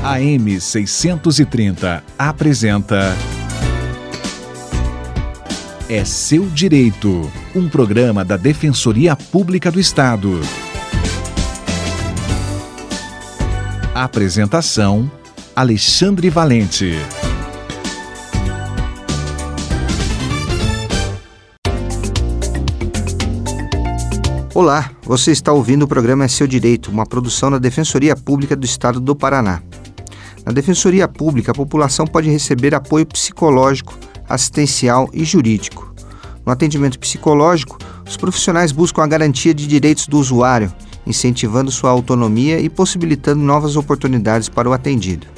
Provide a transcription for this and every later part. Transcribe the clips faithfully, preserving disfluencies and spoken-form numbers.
A M seiscentos e trinta apresenta É Seu Direito, um programa da Defensoria Pública do Estado. Apresentação: Alexandre Valente. Olá, você está ouvindo o programa É Seu Direito, uma produção da Defensoria Pública do Estado do Paraná. Na Defensoria Pública, a população pode receber apoio psicológico, assistencial e jurídico. No atendimento psicológico, os profissionais buscam a garantia de direitos do usuário, incentivando sua autonomia e possibilitando novas oportunidades para o atendido.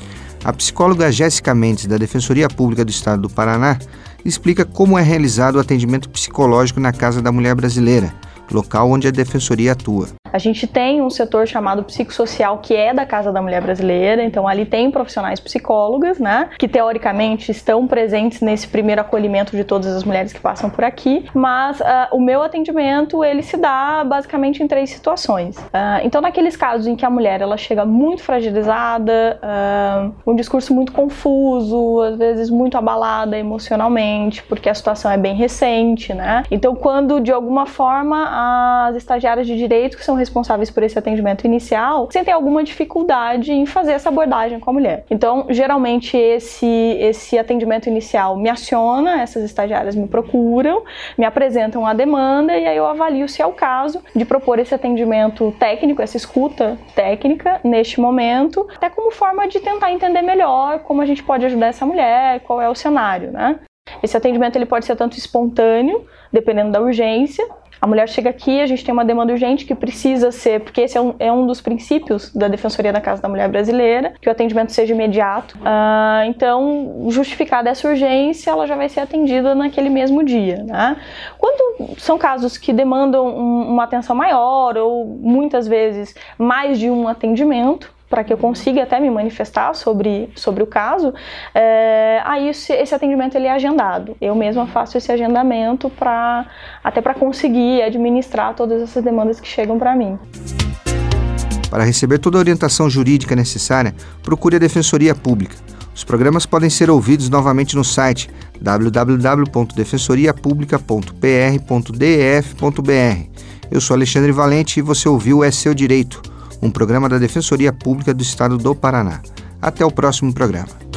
A psicóloga Jéssica Mendes, da Defensoria Pública do Estado do Paraná, explica como é realizado o atendimento psicológico na Casa da Mulher Brasileira, local onde a Defensoria atua. A gente tem um setor chamado psicossocial que é da Casa da Mulher Brasileira, então ali tem profissionais psicólogas, né, que teoricamente estão presentes nesse primeiro acolhimento de todas as mulheres que passam por aqui, mas uh, o meu atendimento, ele se dá basicamente em três situações. Uh, então naqueles casos em que a mulher, ela chega muito fragilizada, uh, um discurso muito confuso, às vezes muito abalada emocionalmente, porque a situação é bem recente, né, então quando de alguma forma as estagiárias de direito que são responsáveis por esse atendimento inicial sentem alguma dificuldade em fazer essa abordagem com a mulher. Então, geralmente, esse, esse atendimento inicial me aciona, essas estagiárias me procuram, me apresentam a demanda e aí eu avalio se é o caso de propor esse atendimento técnico, essa escuta técnica neste momento, até como forma de tentar entender melhor como a gente pode ajudar essa mulher, qual é o cenário, né? Esse atendimento ele pode ser tanto espontâneo, dependendo da urgência. A mulher chega aqui, a gente tem uma demanda urgente que precisa ser, porque esse é um, é um dos princípios da Defensoria da Casa da Mulher Brasileira, que o atendimento seja imediato. Uh, então, justificada essa urgência, ela já vai ser atendida naquele mesmo dia, né? Quando são casos que demandam um, uma atenção maior, ou muitas vezes mais de um atendimento, para que eu consiga até me manifestar sobre, sobre o caso, é, aí esse, esse atendimento ele é agendado. Eu mesma faço esse agendamento pra, até para conseguir administrar todas essas demandas que chegam para mim. Para receber toda a orientação jurídica necessária, procure a Defensoria Pública. Os programas podem ser ouvidos novamente no site w w w ponto defensoria publica ponto p r ponto d f ponto b r. Eu sou Alexandre Valente e você ouviu É Seu Direito, um programa da Defensoria Pública do Estado do Paraná. Até o próximo programa.